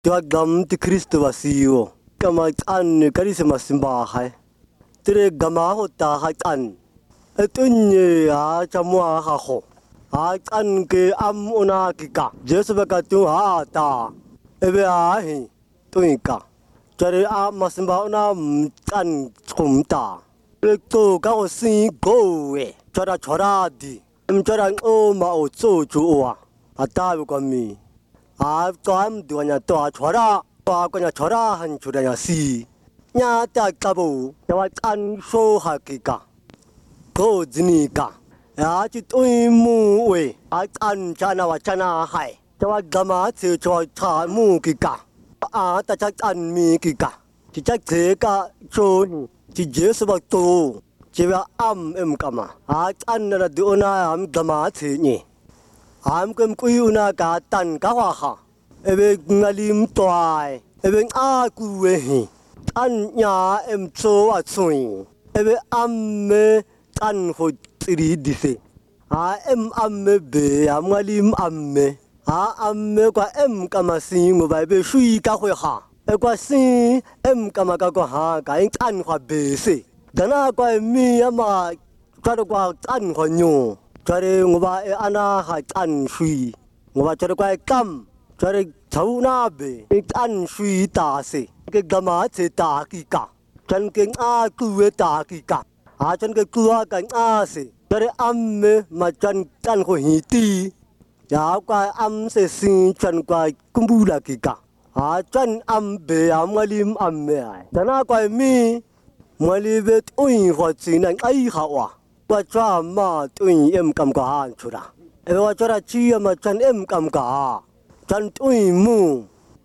Jawa gam ti Kristo wasiyo. Kama an karisma simba hai. Tere gama hota hatan. Etunye ha chamwa ha ho. Hatan ke am una kika. Jesu baka tu ha ta. Ebe ha hi. Tuika. Jare a masimba una tan kumta. Lekto ka o si go e. Chora di. Chora o ma o zo ju wa. Ata ko mi. A toam duanya to a chora. To ko nya chora han chura si. Nya ta kabu. Jawa tan so hakika. Go jini ka. Ya chi tui mu we. A tan chana wa chana hai. Jawa gama che cho cha mu kika. A ta cha tan mi kika. Chi cha che ka cho chi Jesu ba to. Chi wa am em kama. A tan na du na am gama che ni. Am kem kui una ka tan ka wa ha. Ebe ngalim toai. Ebe a ku we hi. Tan nya em cho wa chui. Ebe am me tan ho tri dise. A em am me be am ngalim am me. A am me kwa em kama si mo ba be shui ka hoi ha. E kwa si em kama ka ko ha ka in tan hwa be se. Dana kwa mi ama kwa kwa tan ho nyu. Chare ngoba e ana ha tan shui. Ngoba chare kwa kam. Chare chau na be. Tan shui ta se. Ke gama che ta ki ka. Chan ke a ku we ta ki ka. A chan ke ku a ka a se. Chare am me ma chan tan ho hi ti. Ya kwa am se sin chan kwa kumbu la ki ka. A chan am be am ngalim am me ai. Dana kwa mi mwali be ui ho chin ai ha wa. Wa cha ma tui em kam ka han chura. E wa chara chi ma chan em kam ka. Chan tui mu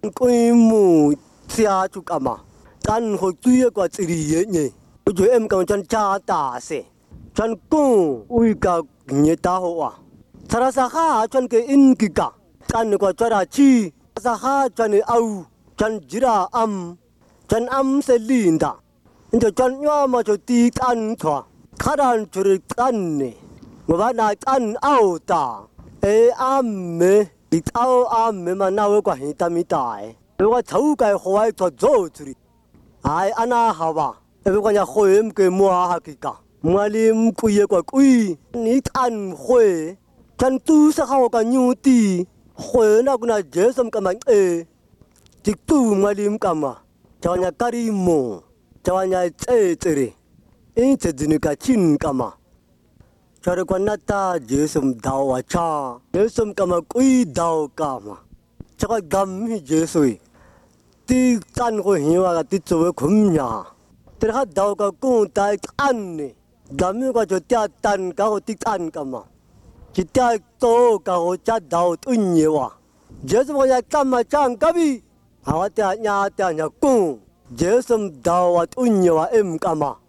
sia chu kama. Chan ho tui kwa chiri ye ni. Ju em kam chan cha ta se. Chan ku ui ka nye ta ho wa. Chara sa ha chan ke in ki ka. Chan kwa chara chi sa ha chan au chan jira chan am se linda. Into chan nya ma cho ti tan thwa. Kharan churi tan ni. Ngoba na tan au ta. E am me di au am me ma na we kwa hi ta mi tai. E wa chau kai hoi to zo churi. Ai ana hawa. E kwa nya hoem ke mua ha ki ka. Mwalim kuye kwa kui ni tan hoi. Chan tu sa hao ka nyu ti. Hoi na kuna jesam ka man e. Tik tu mwalim kama. Chawanya karimo. Chawanya tse. In che dinu ka chin kama. Chare kwa nata jesum dawa cha. Jesum kama kui daw kama. Chaka gam hi jesui. Ti tan ko hiwa ka ti tsuwe kumnya. Terha daw ka kung tai tan ni. Gam hi kwa cho tia tan ka ho ti tan kama. Chi tia to ka ho cha daw tunye wa. Jesum ko ya kama chang kabi. Hawa tia nya kung. Jesum dawa tunye wa em kama.